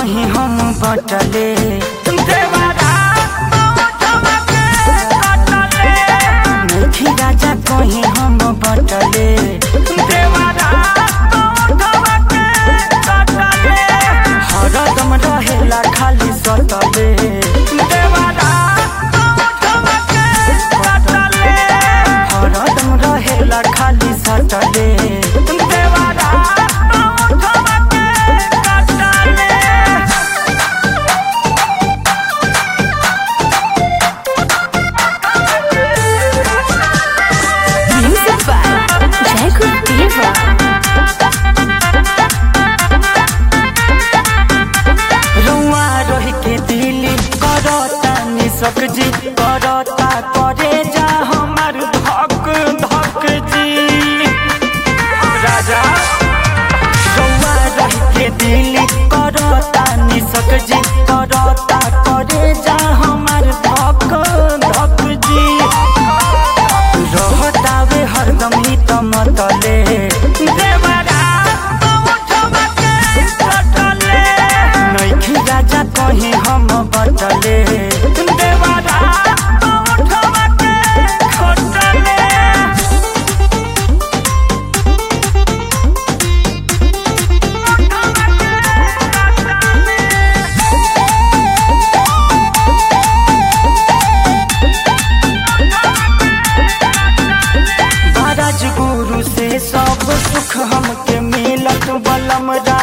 कहीं हम बटले नहीं राजा कहीं हम बटले हरदम रहेला खाली सतले हरदम रहेला खाली सतले जी करता करे जा हमार धक धक जी राजा रउआ रह के दिल करता निसक जी करता करे जा हमार धक धक जी रहतावे हरदम ही तमतले नइखी राजा कहीं हम बटले गुरु से सब सुख हमके मिलत बलम।